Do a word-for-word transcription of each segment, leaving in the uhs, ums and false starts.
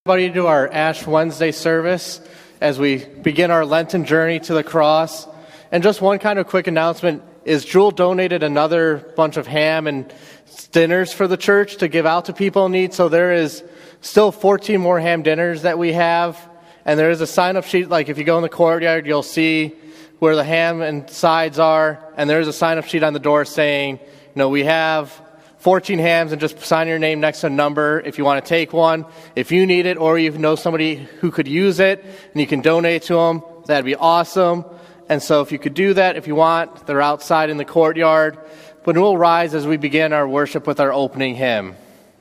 Everybody to our Ash Wednesday service as we begin our Lenten journey to the cross. And just one kind of quick announcement is Jewel donated another bunch of ham and dinners for the church to give out to people in need. So there is still fourteen more ham dinners that we have. And there is a sign-up sheet, like if you go in the courtyard, you'll see where the ham and sides are. And there is a sign-up sheet on the door saying, you know, we have fourteen hams, and just sign your name next to a number if you want to take one. If you need it or you know somebody who could use it and you can donate to them, that'd be awesome. And so if you could do that, if you want, they're outside in the courtyard. But we'll rise as we begin our worship with our opening hymn.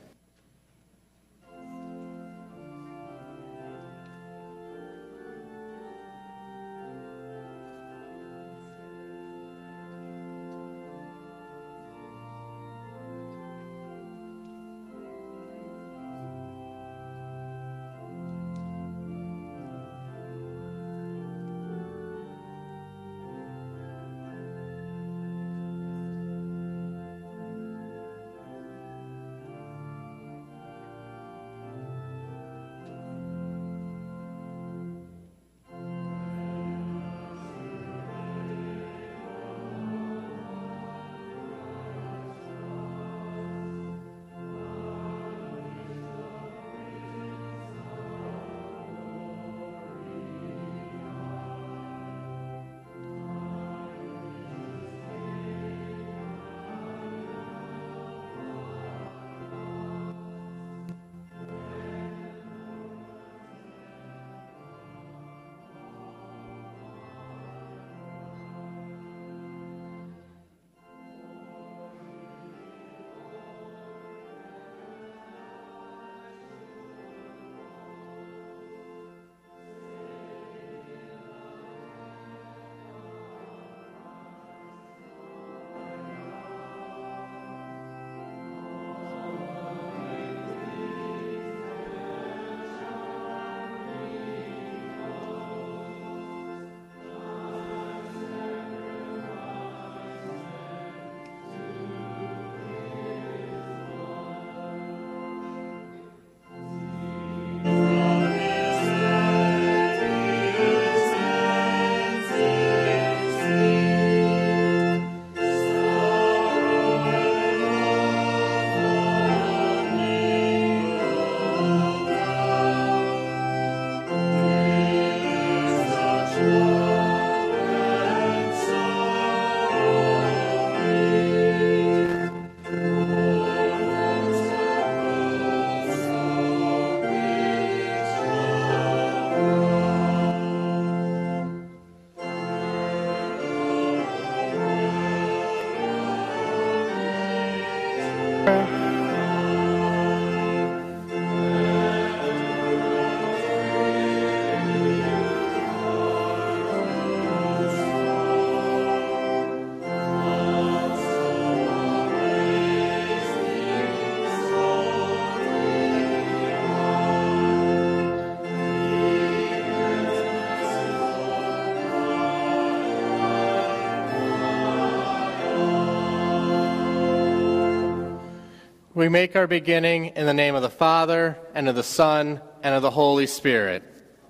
We make our beginning in the name of the Father, and of the Son, and of the Holy Spirit.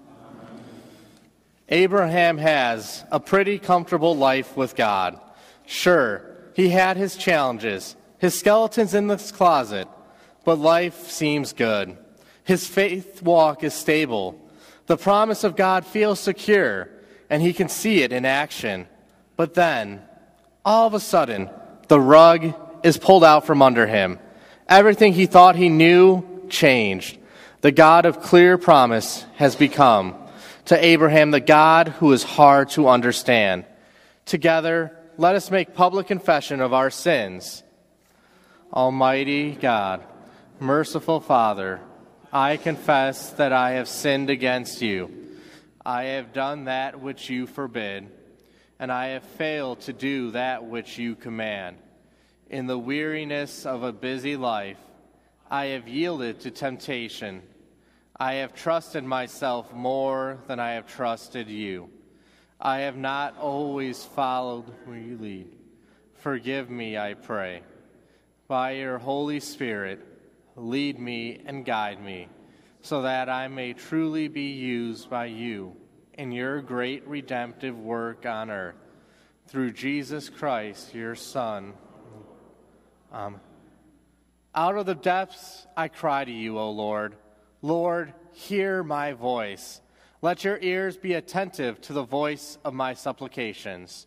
Abraham has a pretty comfortable life with God. Sure, he had his challenges, his skeletons in this closet, but life seems good. His faith walk is stable. The promise of God feels secure, and he can see it in action. But then, all of a sudden, the rug is pulled out from under him. Everything he thought he knew changed. The God of clear promise has become, to Abraham, the God who is hard to understand. Together, let us make public confession of our sins. Almighty God, merciful Father, I confess that I have sinned against you. I have done that which you forbid, and I have failed to do that which you command. In the weariness of a busy life, I have yielded to temptation. I have trusted myself more than I have trusted you. I have not always followed where you lead. Forgive me, I pray. By your Holy Spirit, lead me and guide me. so that I may truly be used by you in your great redemptive work on earth. Through Jesus Christ, your Son. Um, out of the depths I cry to you, O Lord. Lord, hear my voice. Let your ears be attentive to the voice of my supplications.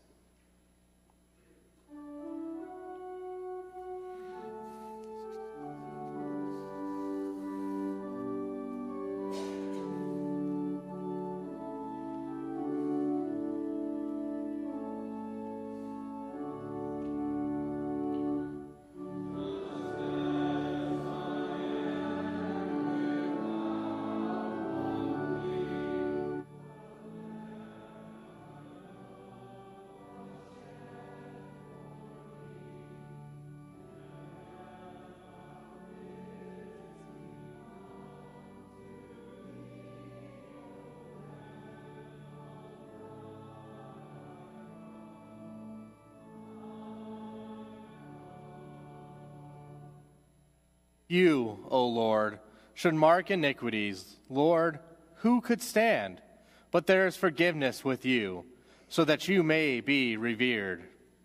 You, O Lord, should mark iniquities. Lord, who could stand? But there is forgiveness with you, so that you may be revered.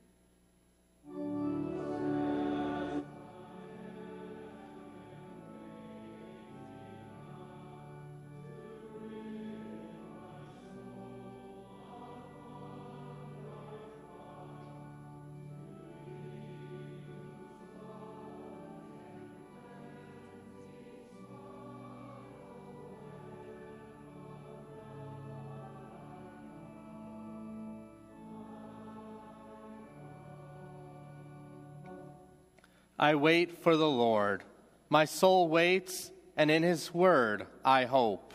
I wait for the Lord. My soul waits, and in his word I hope.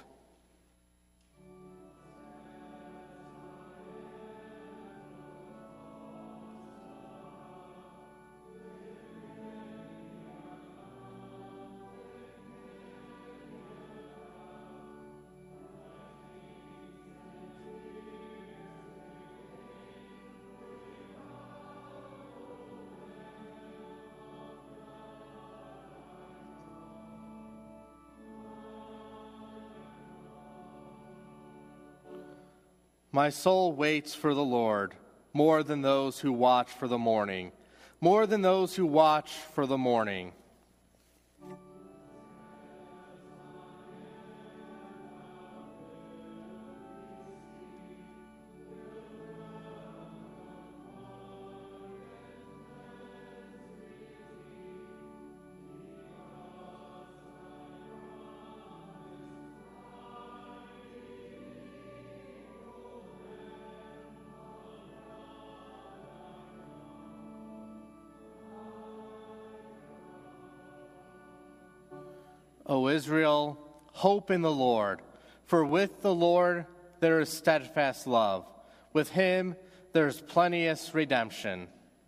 My soul waits for the Lord, more than those who watch for the morning, more than those who watch for the morning. O Israel, hope in the Lord, for with the Lord there is steadfast love. With him there is plenteous redemption.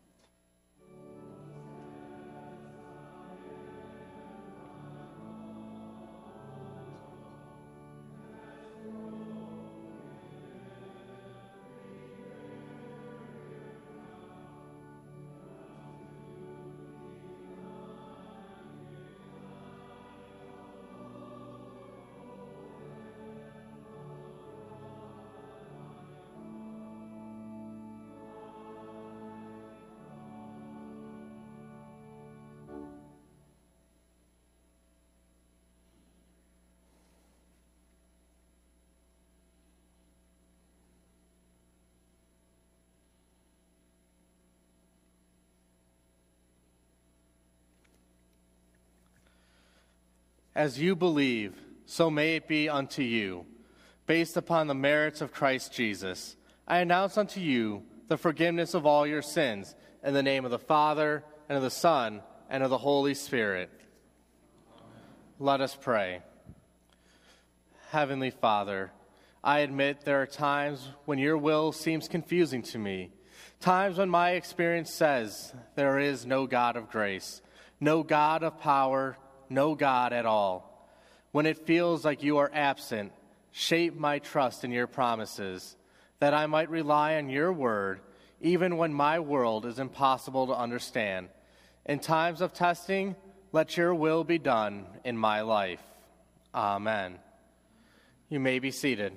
As you believe, so may it be unto you. Based upon the merits of Christ Jesus, I announce unto you the forgiveness of all your sins, in the name of the Father, and of the Son, and of the Holy Spirit. Let us pray. Heavenly Father, I admit there are times when your will seems confusing to me, times when my experience says there is no God of grace, no God of power, no God at all. When it feels like you are absent, shape my trust in your promises, that I might rely on your word, even when my world is impossible to understand. In times of testing, let your will be done in my life. Amen. You may be seated.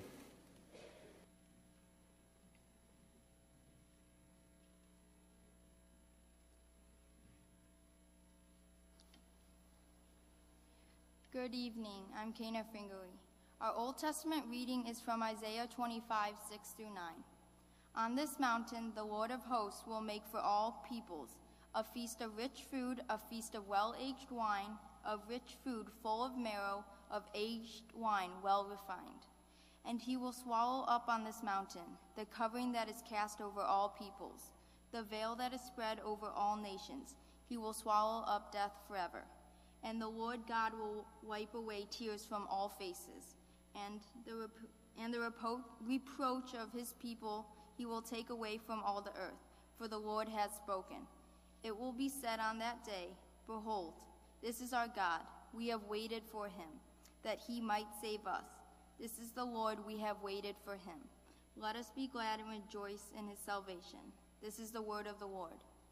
Good evening. I'm Kana Fingery. Our Old Testament reading is from Isaiah twenty-five, six through nine. On this mountain, the Lord of hosts will make for all peoples a feast of rich food, a feast of well-aged wine, of rich food full of marrow, of aged wine well refined. And he will swallow up on this mountain the covering that is cast over all peoples, the veil that is spread over all nations. He will swallow up death forever. And the Lord God will wipe away tears from all faces, and the rep- and the repo- reproach of his people he will take away from all the earth, for the Lord has spoken. It will be said on that day, Behold, this is our God. We have waited for him, that he might save us. This is the Lord, we have waited for him. Let us be glad and rejoice in his salvation. This is the word of the Lord.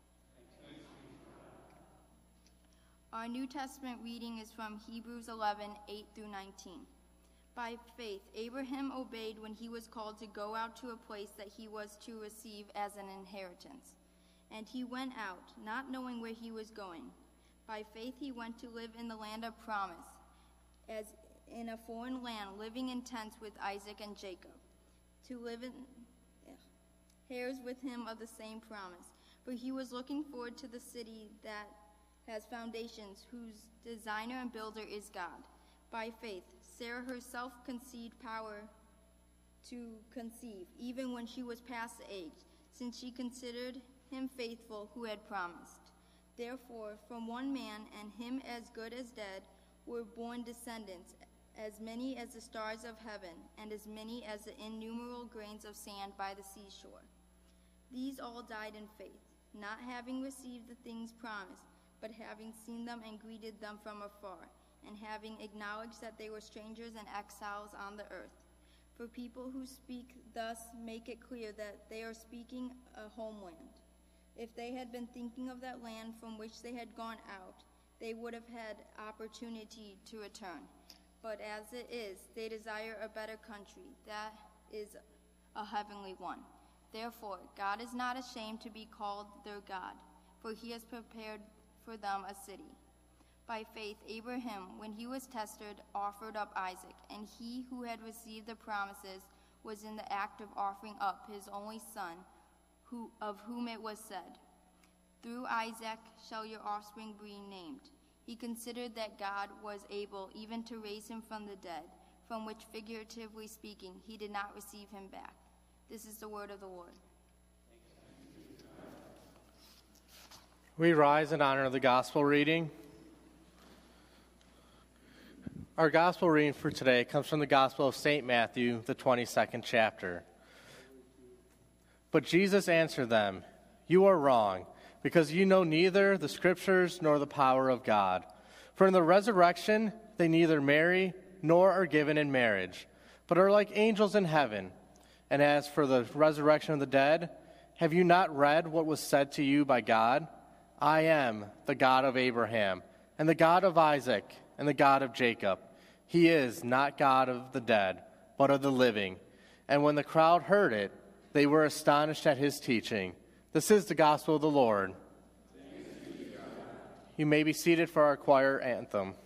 Our New Testament reading is from Hebrews eleven, eight through nineteen. By faith, Abraham obeyed when he was called to go out to a place that he was to receive as an inheritance. And he went out, not knowing where he was going. By faith he went to live in the land of promise, as in a foreign land, living in tents with Isaac and Jacob, to live in heirs with him of the same promise. For he was looking forward to the city that has foundations, whose designer and builder is God. By faith, Sarah herself conceived power to conceive, even when she was past the age, since she considered him faithful who had promised. Therefore, from one man, and him as good as dead, were born descendants, as many as the stars of heaven, and as many as the innumerable grains of sand by the seashore. These all died in faith, not having received the things promised, but having seen them and greeted them from afar, and having acknowledged that they were strangers and exiles on the earth. For people who speak thus make it clear that they are speaking a homeland. If they had been thinking of that land from which they had gone out, they would have had opportunity to return. But as it is, they desire a better country, that is a heavenly one. Therefore, God is not ashamed to be called their God, for he has prepared for them a city. By faith, Abraham, when he was tested, offered up Isaac, and he who had received the promises was in the act of offering up his only son, who, of whom it was said, Through Isaac shall your offspring be named. He considered that God was able even to raise him from the dead, from which, figuratively speaking, he did not receive him back. This is the word of the Lord. We rise in honor of the gospel reading. Our gospel reading for today comes from the Gospel of Saint Matthew, the twenty-second chapter. But Jesus answered them, You are wrong, because you know neither the Scriptures nor the power of God. For in the resurrection they neither marry nor are given in marriage, but are like angels in heaven. And as for the resurrection of the dead, have you not read what was said to you by God? I am the God of Abraham, and the God of Isaac, and the God of Jacob. He is not God of the dead, but of the living. And when the crowd heard it, they were astonished at his teaching. This is the gospel of the Lord. You may be seated for our choir anthem.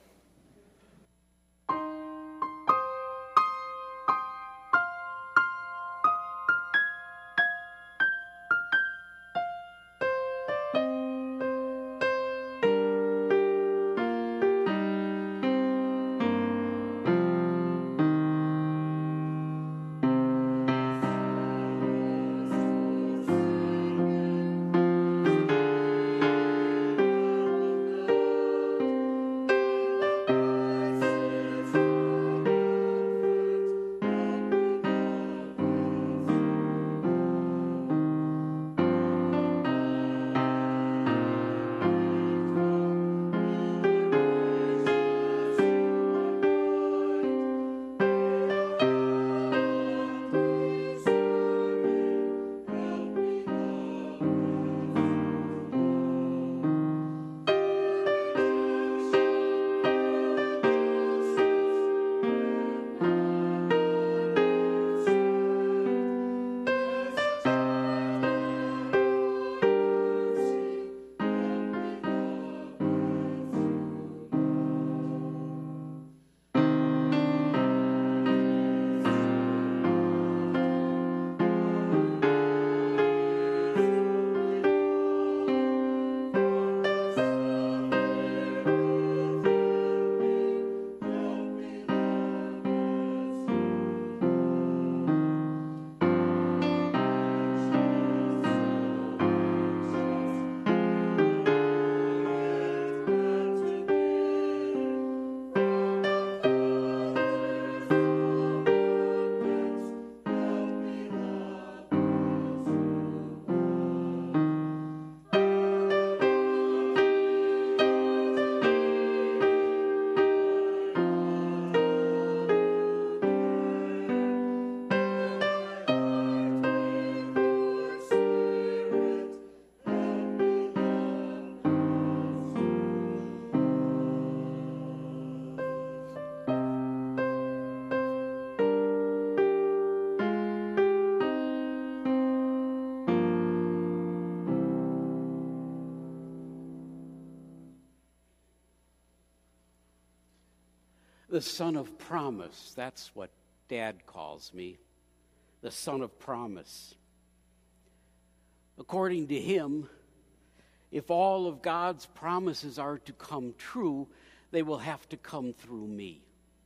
The son of promise, that's what Dad calls me. The son of promise. According to him, if all of God's promises are to come true, they will have to come through me.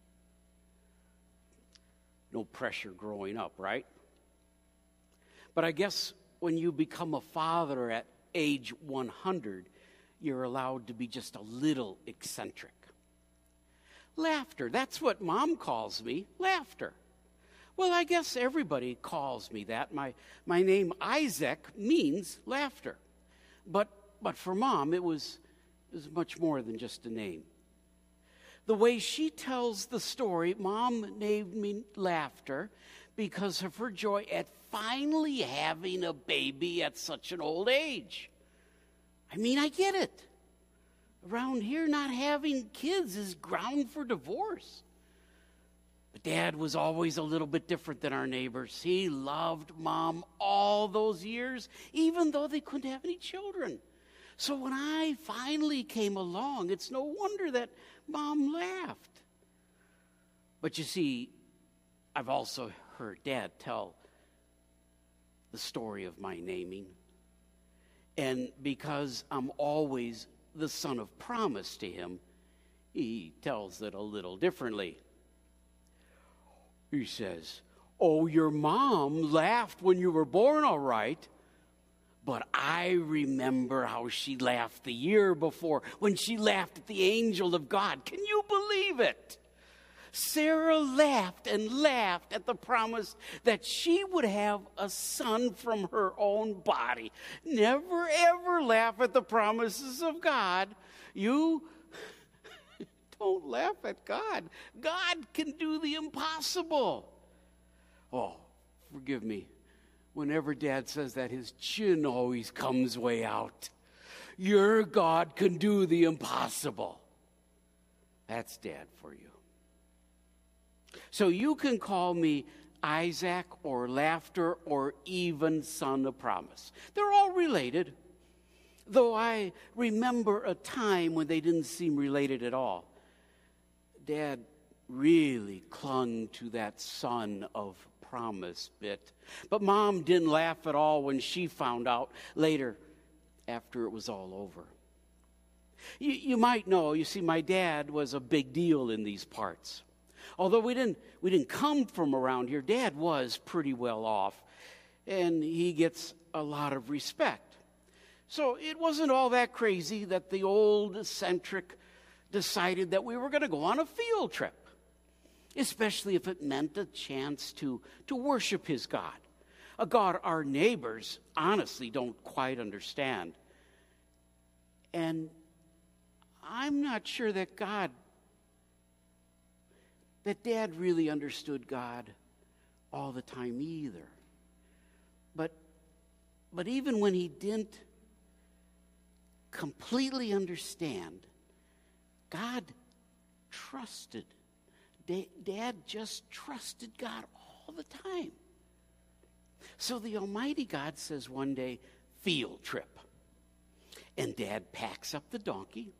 No pressure growing up, right? But I guess when you become a father at age one hundred, you're allowed to be just a little eccentric. Laughter, that's what Mom calls me, laughter. Well, I guess everybody calls me that. My, my name, Isaac, means laughter. But, but for Mom, it was, it was much more than just a name. The way she tells the story, Mom named me Laughter because of her joy at finally having a baby at such an old age. I mean, I get it. Around here, not having kids is ground for divorce. But Dad was always a little bit different than our neighbors. He loved Mom all those years, even though they couldn't have any children. So when I finally came along, it's no wonder that Mom laughed. But you see, I've also heard Dad tell the story of my naming. And because I'm always the son of promise to him, he tells it a little differently. He says, "Oh, your mom laughed when you were born, all right. But I remember how she laughed the year before when she laughed at the angel of God. Can you believe it? Sarah laughed and laughed at the promise that she would have a son from her own body. Never, ever laugh at the promises of God. You don't laugh at God. God can do the impossible." Oh, forgive me. Whenever Dad says that, his chin always comes way out. Your God can do the impossible. That's Dad for you. So you can call me Isaac or Laughter or even Son of Promise. They're all related, though I remember a time when they didn't seem related at all. Dad really clung to that Son of Promise bit. But Mom didn't laugh at all when she found out later after it was all over. You, you might know, you see, my dad was a big deal in these parts. Although we didn't, we didn't come from around here, Dad was pretty well off, and he gets a lot of respect. So it wasn't all that crazy that the old eccentric decided that we were going to go on a field trip, especially if it meant a chance to, to worship his God, a God our neighbors honestly don't quite understand. And I'm not sure that God that Dad really understood God all the time either. But, but even when he didn't completely understand, God trusted. Da- Dad just trusted God all the time. So the Almighty God says one day, field trip. And Dad packs up the donkey.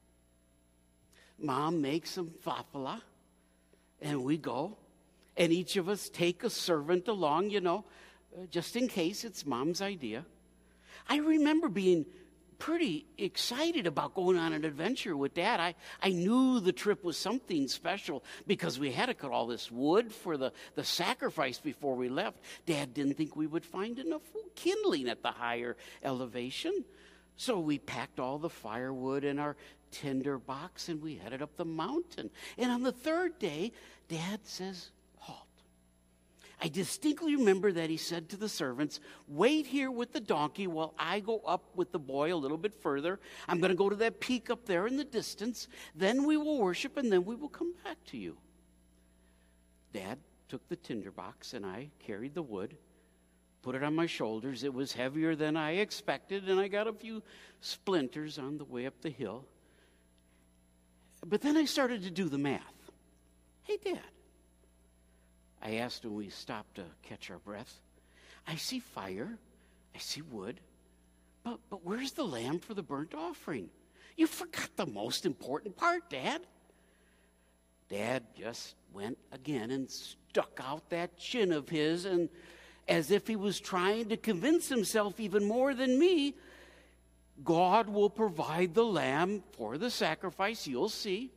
Mom makes some fafala. And we go, and each of us take a servant along, you know, uh, just in case it's Mom's idea. I remember being pretty excited about going on an adventure with Dad. I, I knew the trip was something special because we had to cut all this wood for the, the sacrifice before we left. Dad didn't think we would find enough kindling at the higher elevation. So we packed all the firewood in our tinder box and we headed up the mountain. And on the third day, Dad says, halt. I distinctly remember that he said to the servants, wait here with the donkey while I go up with the boy a little bit further. I'm going to go to that peak up there in the distance. Then we will worship and then we will come back to you. Dad took the tinder box and I carried the wood, put it on my shoulders. It was heavier than I expected, and I got a few splinters on the way up the hill. But then I started to do the math. Hey, Dad, I asked when we stopped to catch our breath. I see fire, I see wood, but, but where's the lamb for the burnt offering? You forgot the most important part, Dad. Dad just went again and stuck out that chin of his, and as if he was trying to convince himself even more than me, God will provide the lamb for the sacrifice, you'll see.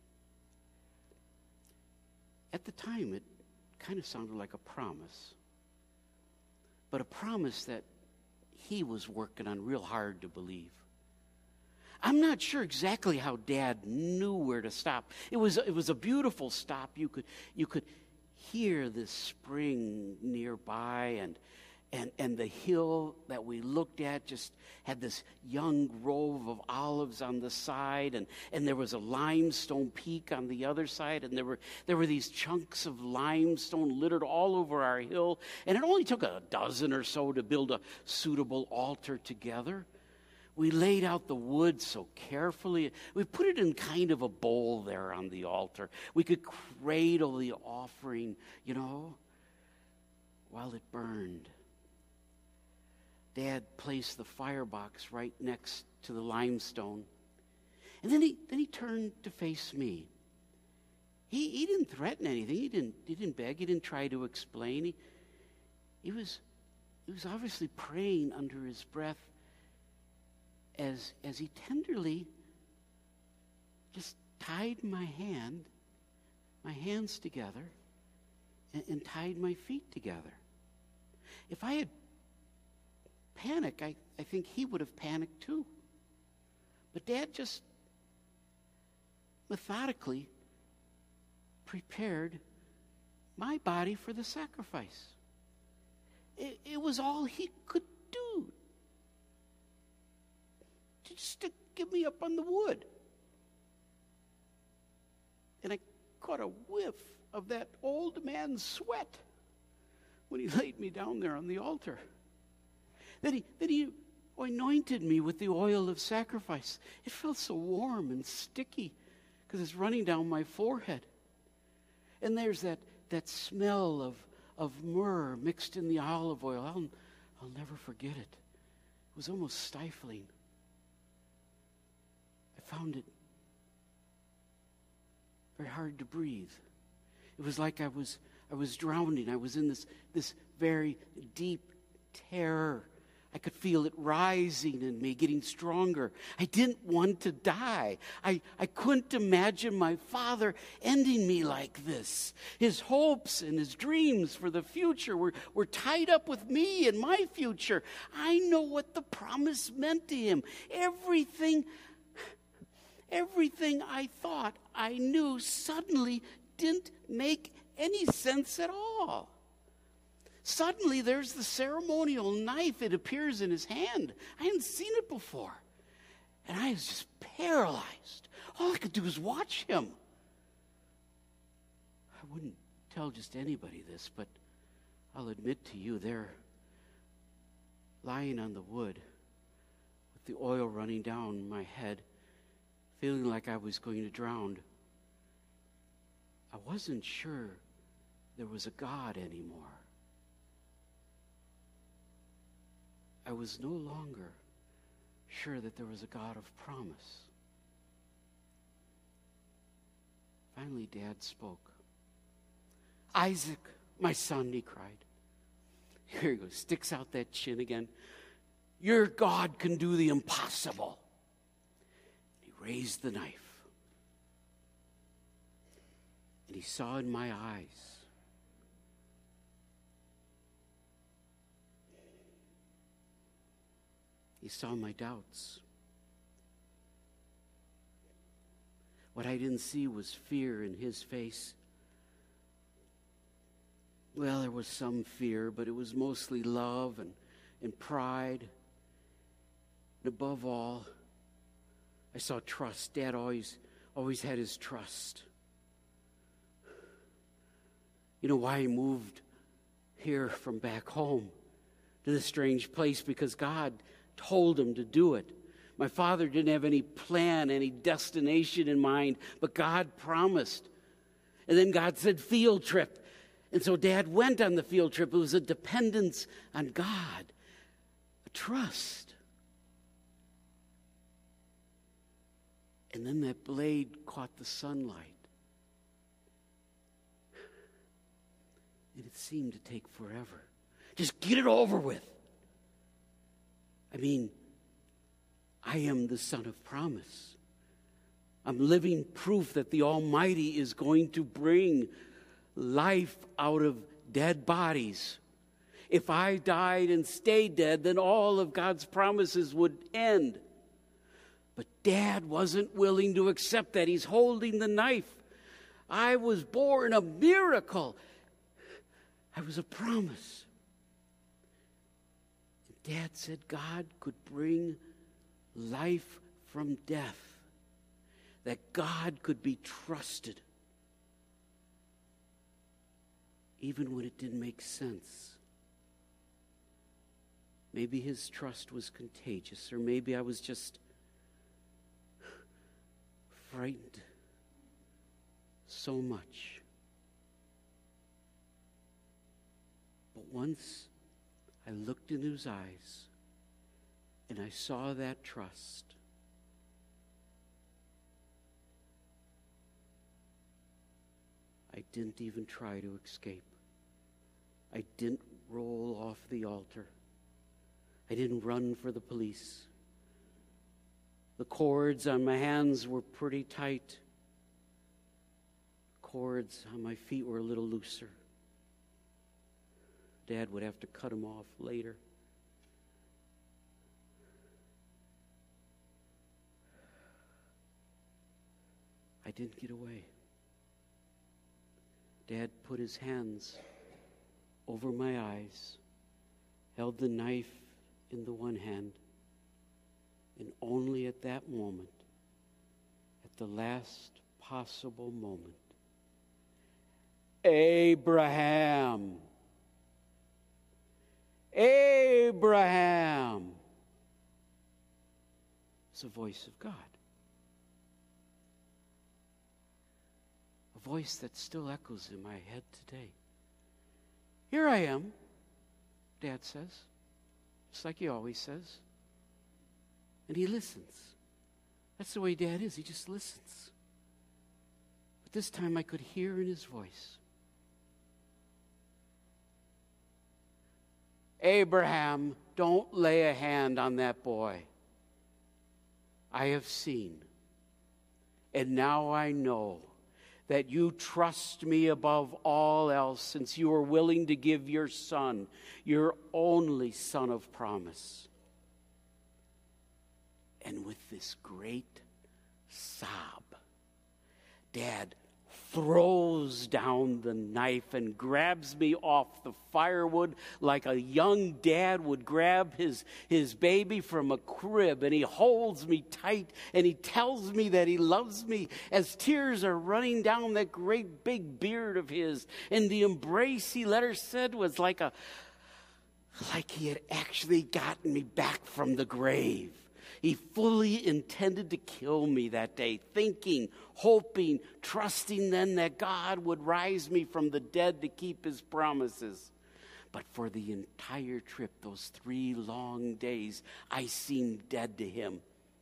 At the time, it kind of sounded like a promise, but a promise that he was working on real hard to believe. I'm not sure exactly how Dad knew where to stop. It was it was a beautiful stop. You could you could hear the spring nearby, and and and the hill that we looked at just had this young grove of olives on the side, and and there was a limestone peak on the other side, and there were there were these chunks of limestone littered all over our hill, and it only took a dozen or so to build a suitable altar together. We laid out the wood so carefully. We put it in kind of a bowl there on the altar. We could cradle the offering, you know, while it burned. Dad placed the firebox right next to the limestone. And then he then he turned to face me. He he didn't threaten anything. He didn't he didn't beg. He didn't try to explain. He, he was he was obviously praying under his breath as as he tenderly just tied my hand, my hands together, and, and tied my feet together. If I had panicked, I, I think he would have panicked too. But Dad just methodically prepared my body for the sacrifice. It, it was all he could do. Just to get me up on the wood. And I caught a whiff of that old man's sweat when he laid me down there on the altar. Then he, then he anointed me with the oil of sacrifice. It felt so warm and sticky because it's running down my forehead. And there's that, that smell of, of myrrh mixed in the olive oil. I'll, I'll never forget it. It was almost stifling. I found it very hard to breathe. It was like I was I was drowning. I was in this this very deep terror. I could feel it rising in me, getting stronger. I didn't want to die. I, I couldn't imagine my father ending me like this. His hopes and his dreams for the future were, were tied up with me and my future. I know what the promise meant to him. Everything Everything I thought I knew suddenly didn't make any sense at all. Suddenly there's the ceremonial knife. It appears in his hand. I hadn't seen it before. And I was just paralyzed. All I could do was watch him. I wouldn't tell just anybody this, but I'll admit to you, there, lying on the wood with the oil running down my head, feeling like I was going to drown, I wasn't sure there was a God anymore. I was no longer sure that there was a God of promise. Finally, Dad spoke. "Isaac, my son," he cried. Here he goes, sticks out that chin again. "Your God can do the impossible." Raised the knife, and he saw in my eyes he saw my doubts. What I didn't see was fear in his face. Well, there was some fear, but it was mostly love and, and pride. And above all, I saw trust. Dad always, always had his trust. You know why he moved here from back home to this strange place? Because God told him to do it. My father didn't have any plan, any destination in mind, but God promised. And then God said, field trip. And so Dad went on the field trip. It was a dependence on God, a trust. And then that blade caught the sunlight. And it seemed to take forever. Just get it over with. I mean, I am the son of promise. I'm living proof that the Almighty is going to bring life out of dead bodies. If I died and stayed dead, then all of God's promises would end. But Dad wasn't willing to accept that. He's holding the knife. I was born a miracle. I was a promise. And Dad said God could bring life from death, that God could be trusted, even when it didn't make sense. Maybe his trust was contagious, or maybe I was just frightened so much. But once I looked into his eyes and I saw that trust, I didn't even try to escape. I didn't roll off the altar. I didn't run for the police. The cords on my hands were pretty tight. Cords on my feet were a little looser. Dad would have to cut them off later. I didn't get away. Dad put his hands over my eyes, held the knife in the one hand, and only at that moment, at the last possible moment, Abraham, Abraham, it's the voice of God. A voice that still echoes in my head today. Here I am, Dad says, just like he always says. And he listens. That's the way Dad is. He just listens. But this time I could hear in his voice, Abraham, don't lay a hand on that boy. I have seen, and now I know that you trust me above all else, since you are willing to give your son, your only son of promise. And with this great sob, Dad throws down the knife and grabs me off the firewood like a young dad would grab his, his baby from a crib, and he holds me tight and he tells me that he loves me as tears are running down that great big beard of his. And the embrace, he later said, was like a like he had actually gotten me back from the grave. He fully intended to kill me that day, thinking, hoping, trusting then that God would rise me from the dead to keep his promises. But for the entire trip, those three long days, I seemed dead to him.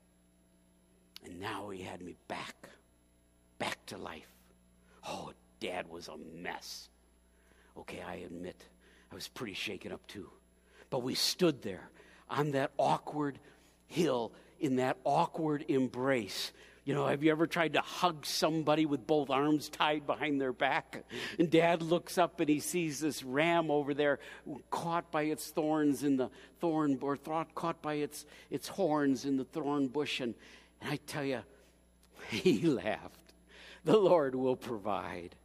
And now he had me back, back to life. Oh, Dad was a mess. Okay, I admit, I was pretty shaken up too. But we stood there on that awkward hill in that awkward embrace. You know, have you ever tried to hug somebody with both arms tied behind their back? And Dad looks up and he sees this ram over there caught by its thorns in the thorn, or thought caught by its its horns in the thorn bush. And, and I tell you, he laughed. The Lord will provide.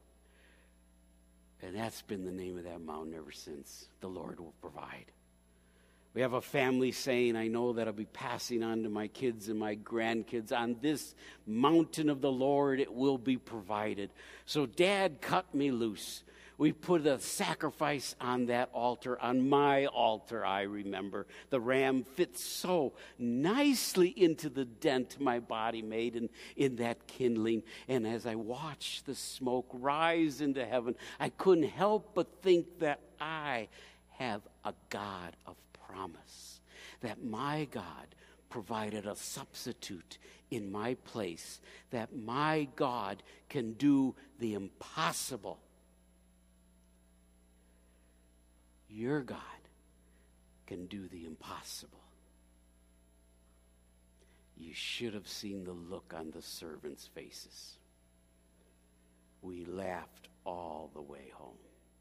And that's been the name of that mountain ever since. The Lord will provide. We have a family saying, I know that I'll be passing on to my kids and my grandkids. On this mountain of the Lord, it will be provided. So Dad cut me loose. We put a sacrifice on that altar, on my altar, I remember. The ram fits so nicely into the dent my body made in, in that kindling. And as I watched the smoke rise into heaven, I couldn't help but think that I have a God of promise, that my God provided a substitute in my place, that my God can do the impossible. your God can do the impossible. You should have seen the look on the servants' faces. We laughed all the way home.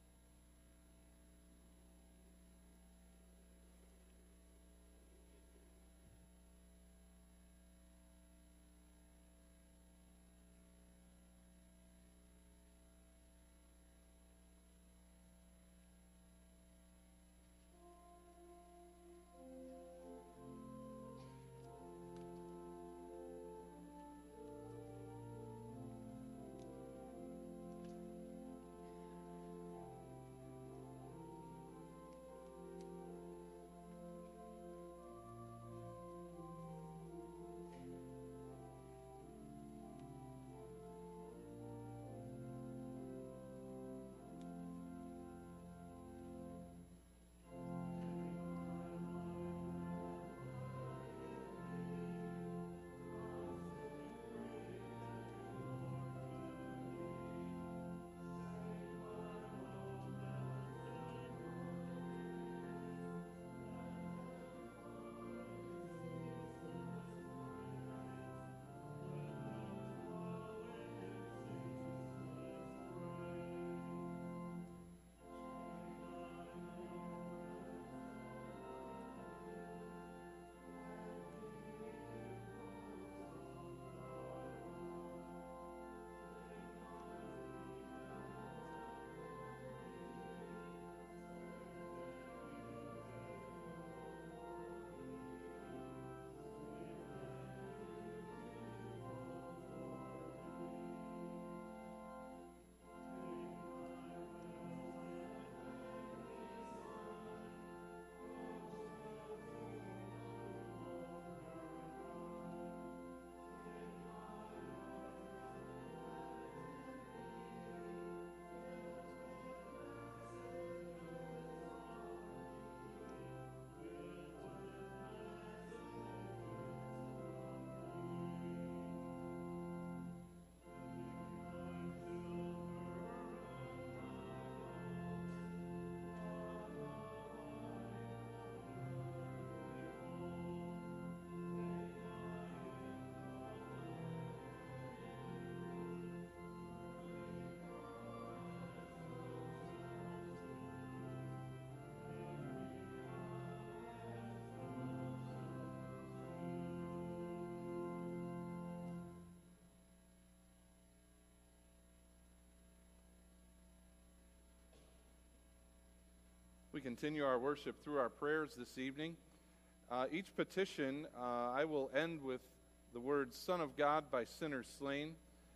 We continue our worship through our prayers this evening. Uh, each petition, uh, I will end with the words, Son of God by sinners slain.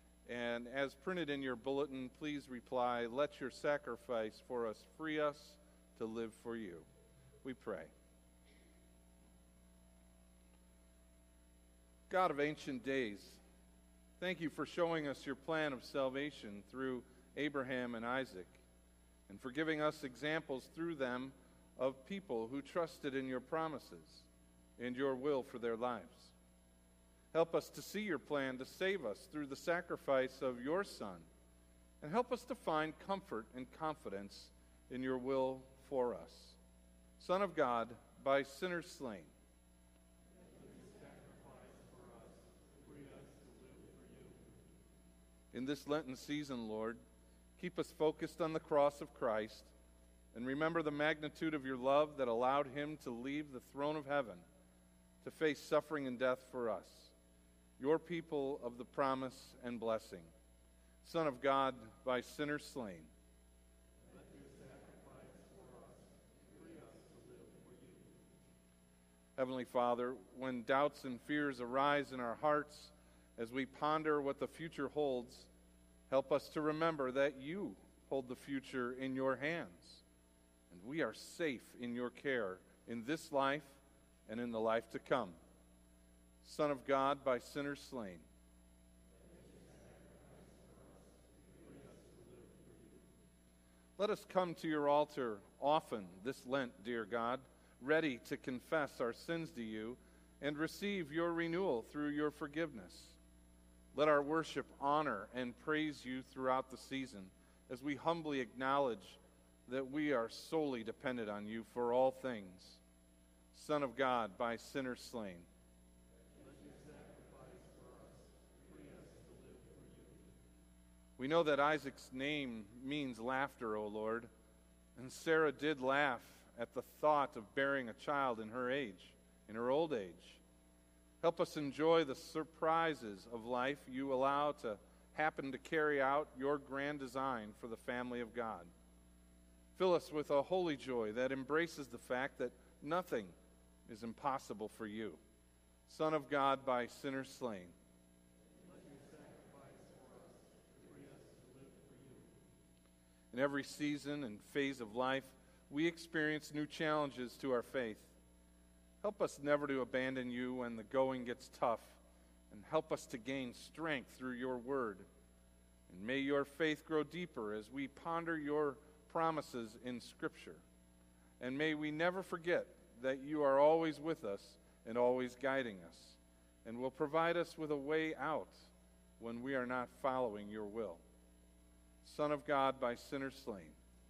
And as printed in your bulletin, please reply, let your sacrifice for us free us to live for you. We pray. God of ancient days, thank you for showing us your plan of salvation through Abraham and Isaac, and for giving us examples through them of people who trusted in your promises and your will for their lives. Help us to see your plan to save us through the sacrifice of your Son, and help us to find comfort and confidence in your will for us. Son of God, by sinners slain. In this Lenten season, Lord, keep us focused on the cross of Christ, and remember the magnitude of your love that allowed him to leave the throne of heaven to face suffering and death for us, your people of the promise and blessing. Son of God, by sinners slain. Let your sacrifice for us free us to live for you. Heavenly Father, when doubts and fears arise in our hearts as we ponder what the future holds, help us to remember that you hold the future in your hands, and we are safe in your care in this life and in the life to come. Son of God, by sinners slain. Let us come to your altar often this Lent, dear God, ready to confess our sins to you and receive your renewal through your forgiveness. Let our worship honor and praise you throughout the season as we humbly acknowledge that we are solely dependent on you for all things. Son of God, by sinners slain. We know that Isaac's name means laughter, O Lord, and Sarah did laugh at the thought of bearing a child in her age, in her old age. Help us enjoy the surprises of life you allow to happen to carry out your grand design for the family of God. Fill us with a holy joy that embraces the fact that nothing is impossible for you. Son of God, by sinners slain. In every season and phase of life, we experience new challenges to our faith. Help us never to abandon you when the going gets tough, and help us to gain strength through your word. And may your faith grow deeper as we ponder your promises in Scripture. And may we never forget that you are always with us and always guiding us, and will provide us with a way out when we are not following your will. Son of God, by sinners slain.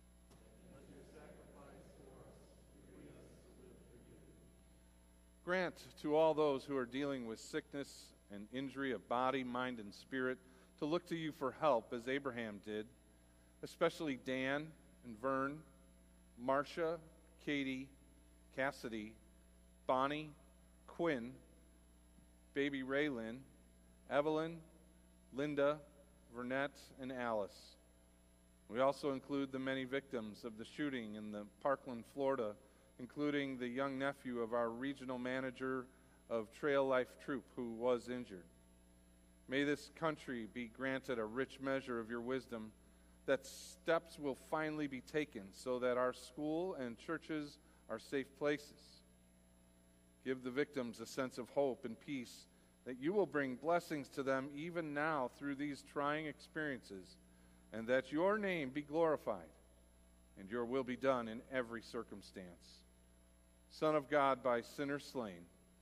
Grant to all those who are dealing with sickness and injury of body, mind, and spirit to look to you for help as Abraham did, especially Dan and Vern, Marcia, Katie, Cassidy, Bonnie, Quinn, baby Raylyn, Evelyn, Linda, Vernette, and Alice. We also include the many victims of the shooting in the Parkland, Florida, including the young nephew of our regional manager of Trail Life Troop who was injured. May this country be granted a rich measure of your wisdom, that steps will finally be taken so that our school and churches are safe places. Give the victims a sense of hope and peace, that you will bring blessings to them even now through these trying experiences, and that your name be glorified and your will be done in every circumstance. Son of God, by sinners slain.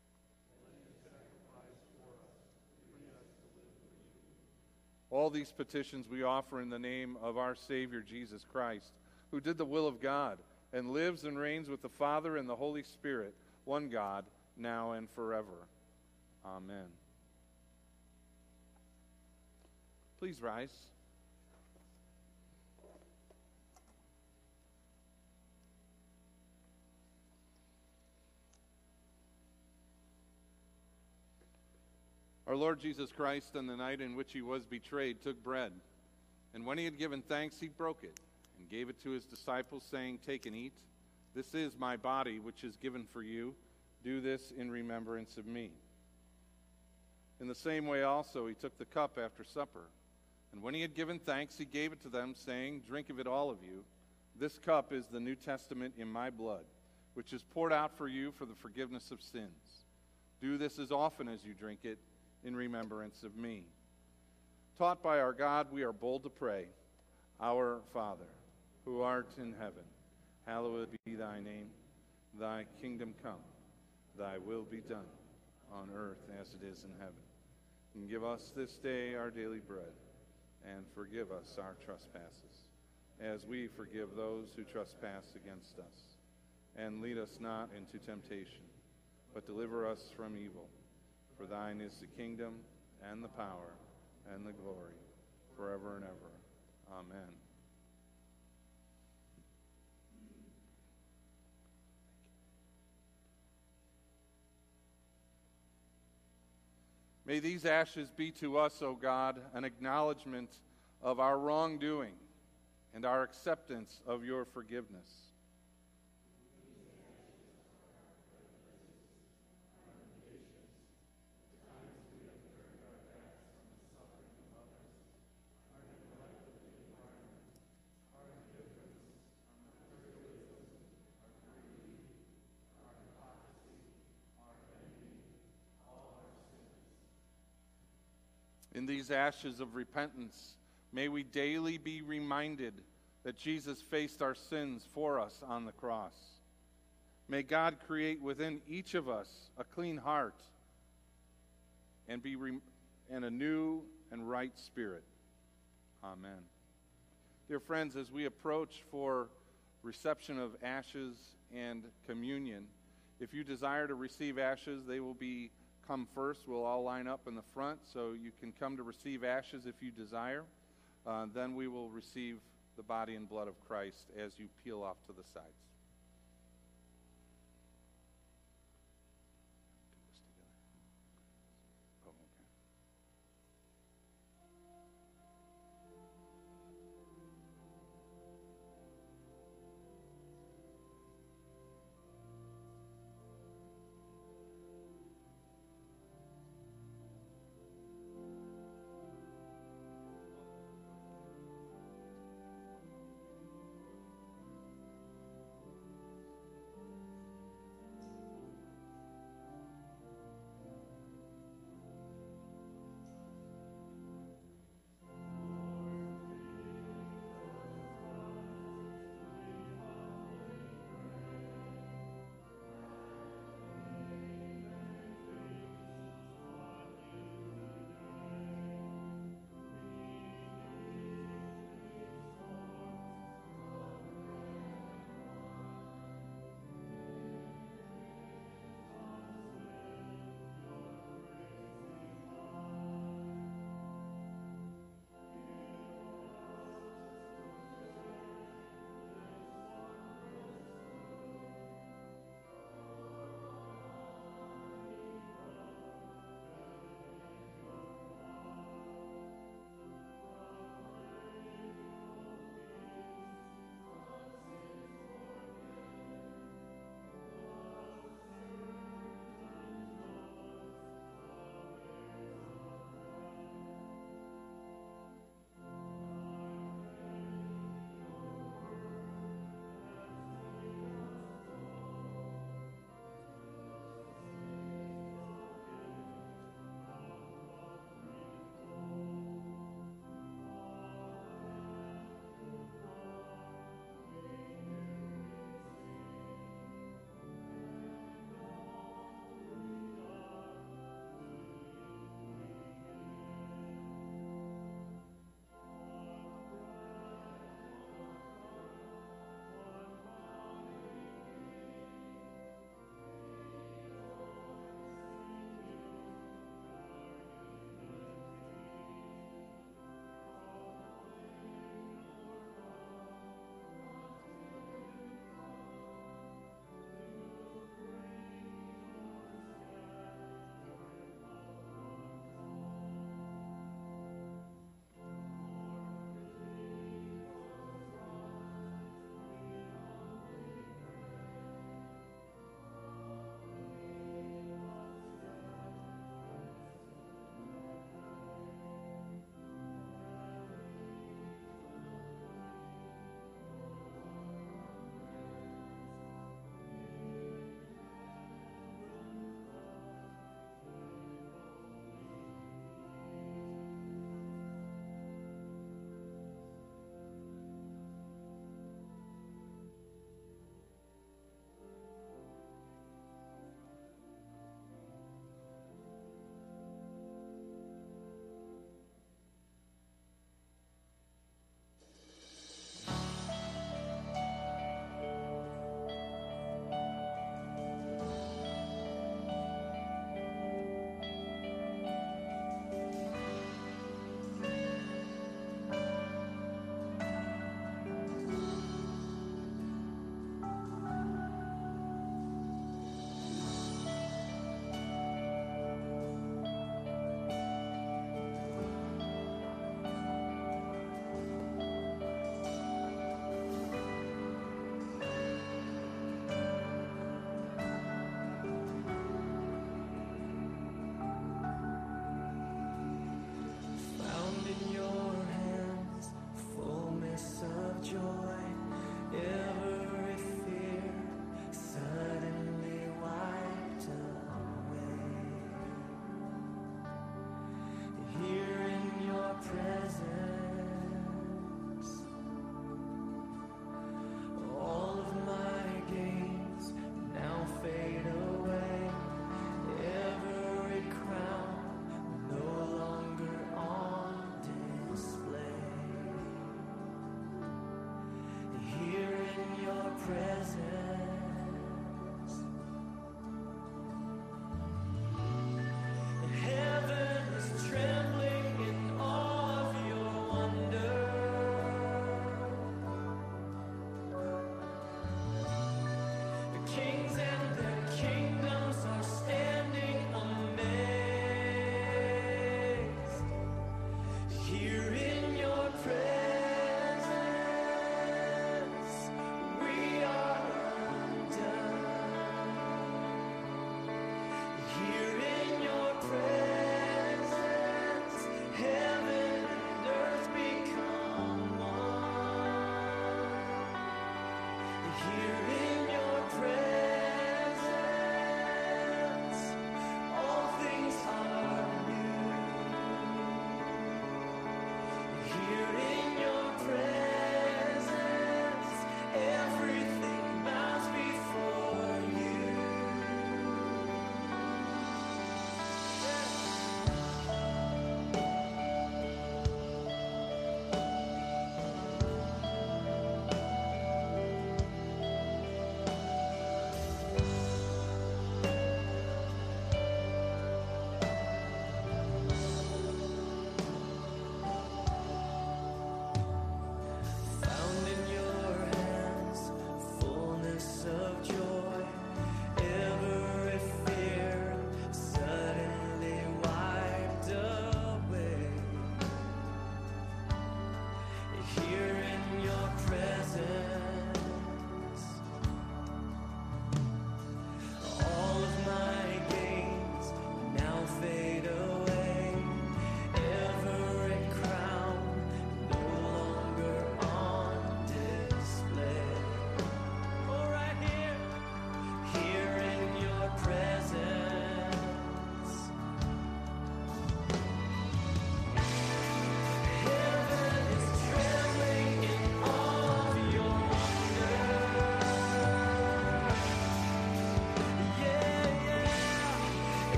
All these petitions we offer in the name of our Savior Jesus Christ, who did the will of God and lives and reigns with the Father and the Holy Spirit, one God, now and forever. Amen. Please rise. Our Lord Jesus Christ, on the night in which he was betrayed, took bread, and when he had given thanks, he broke it and gave it to his disciples, saying, "Take and eat. This is my body, which is given for you. Do this in remembrance of me." In the same way also he took the cup after supper, and when he had given thanks, he gave it to them, saying, "Drink of it, all of you. This cup is the New Testament in my blood, which is poured out for you for the forgiveness of sins. Do this as often as you drink it, in remembrance of me." Taught by our God, we are bold to pray, "Our Father, who art in heaven, hallowed be thy name. Thy kingdom come, thy will be done, on earth as it is in heaven. And give us this day our daily bread, and forgive us our trespasses, as we forgive those who trespass against us. And lead us not into temptation, but deliver us from evil. For thine is the kingdom, and the power, and the glory, forever and ever. Amen. May these ashes be to us, O God, an acknowledgement of our wrongdoing and our acceptance of your forgiveness. In these ashes of repentance, may we daily be reminded that Jesus faced our sins for us on the cross. May God create within each of us a clean heart and be re- and a new and right spirit. Amen. Dear friends, as we approach for reception of ashes and communion. If you desire to receive ashes, they will be come first. We'll all line up in the front, so you can come to receive ashes if you desire. Uh, then we will receive the body and blood of Christ as you peel off to the sides.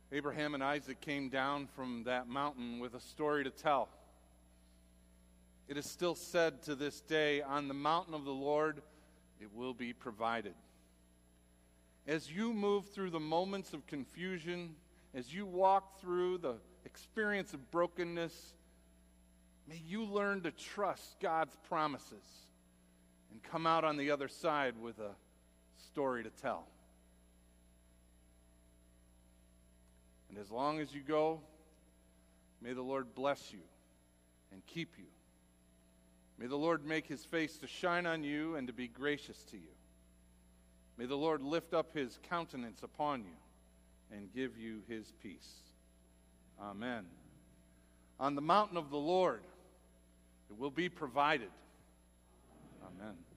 Abraham and Isaac came down from that mountain with a story to tell. It is still said to this day, on the mountain of the Lord, it will be provided. As you move through the moments of confusion, as you walk through the experience of brokenness, may you learn to trust God's promises and come out on the other side with a story to tell. And as long as you go, may the Lord bless you and keep you. May the Lord make his face to shine on you and to be gracious to you. May the Lord lift up his countenance upon you and give you his peace. Amen. On the mountain of the Lord, it will be provided. Amen.